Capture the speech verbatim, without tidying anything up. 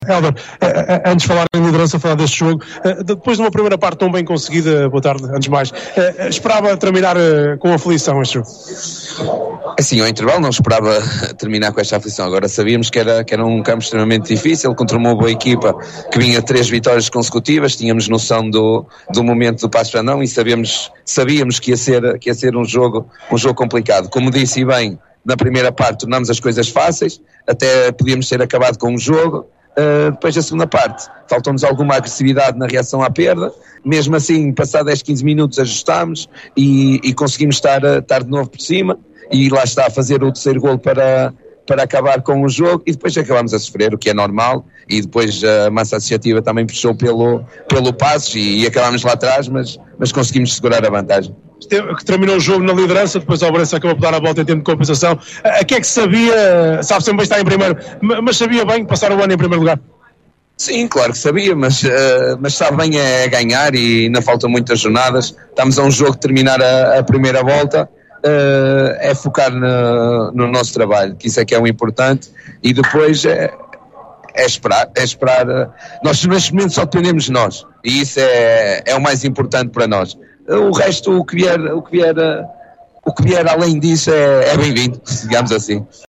Hélder, antes de falar em liderança, falar deste jogo, depois de uma primeira parte tão bem conseguida, boa tarde, antes de mais, esperava terminar com aflição este jogo? Assim, ao intervalo não esperava terminar com esta aflição, agora sabíamos que era, que era um campo extremamente difícil, contra uma boa equipa que vinha três vitórias consecutivas, tínhamos noção do, do momento do Paços de Fermão e sabíamos, sabíamos que, ia ser, que ia ser um jogo, um jogo complicado. Como disse bem, na primeira parte tornámos as coisas fáceis, até podíamos ter acabado com o jogo. Uh, depois da segunda parte, faltou-nos alguma agressividade na reação à perda, mesmo assim, passado dez, quinze minutos ajustámos e, e conseguimos estar, estar de novo por cima e lá está a fazer o terceiro golo para, para acabar com o jogo e depois acabámos a sofrer, o que é normal, e depois a massa associativa também puxou pelo, pelo Paços e, e acabámos lá atrás, mas, mas conseguimos segurar a vantagem. Que terminou o jogo na liderança, depois o Obrense acabou por dar a volta em tempo de compensação. A que é que sabia, sabe sempre bem estar em primeiro, mas sabia bem passar o ano em primeiro lugar? Sim, claro que sabia, mas, uh, mas sabe bem é ganhar e ainda faltam muitas jornadas. Estamos a um jogo de terminar a, a primeira volta, uh, é focar no, no nosso trabalho, que isso é que é o importante, e depois é, é esperar, é esperar. Uh, nós neste momento só dependemos de nós, e isso é, é o mais importante para nós. O resto, o que vier, o que vier, o que vier além disso é, é bem-vindo, digamos assim.